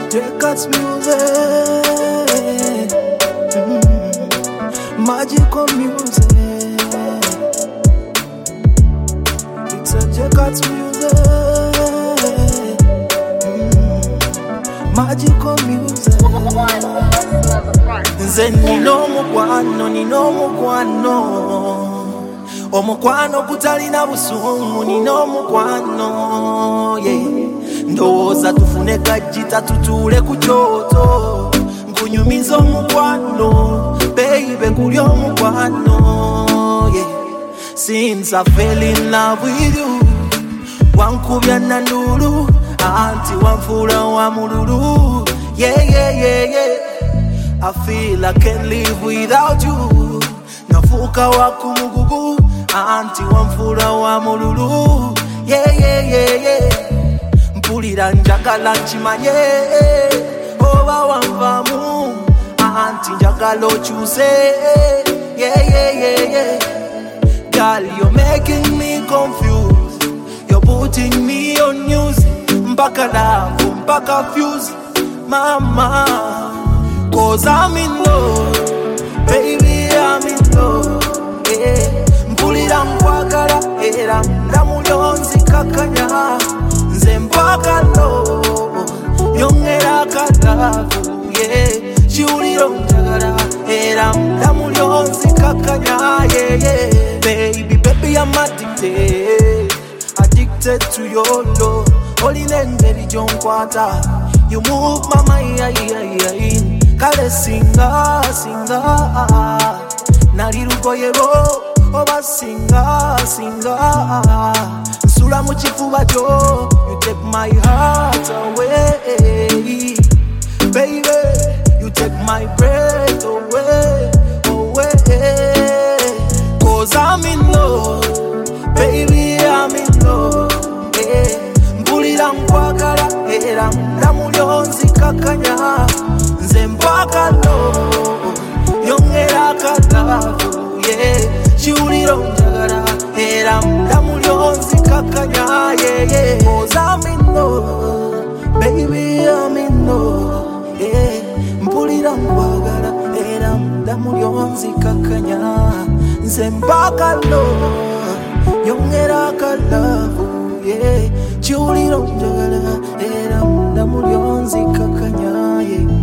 Jacob's music, magical music. It's a Jacob's music, magical music. Nze nino mukwano, omukwano kutalina busungu, nino mukwano, yeah. Ndowooza tufune kajjita tutuule ku kyoto, nkunyumiza omukwano, baby kuli omukwano, yeah. Since I fell in love with you, wankubya nandulu, anti wanfuula wa mululu, yeah. I feel I can't live without you. Nafuka wa kumugugu, anti wanfuula wa mululu, yeah. Mpulira njagala nkimanye, oba wanvamu, anti njagala okyuse, yeah. Girl, you're making me confused. You're putting me on news. Mpaka love, mpaka fuse, mama. Cause I'm in love, baby, I'm in love, yeah. Mpulira nkwagala, era ndamulonzi kakanya. Nze mpaka lo, yongera kalavu, yeah. Chiuliro njagala, era ndamulonzi kakanya, yeah. Baby, I'm addicted to your love. Olina engeri gyonkwata, you move my mind. Kale singa, nali lugoyero, oba singa. Nsula mu kifuba kyo, you take my heart away. Baby, you take my breath away. Cause I'm in love, baby, I'm in love, yeah. Mpulira nkwagala, era ndamulonzi kakanya. Nze mpaka lo, yongera kalavu, yeah. Chiuliro njagala, era ndamulonzi kakanya, yeah. Cause I'm in love, baby, I'm in love, yeah. Mpulira nkwagala, era ndamulonzi kakanya. Nze mpaka lo, yongera kalavu, yeah. Chiuliro njagala, era ndamulonzi kakanya, yeah.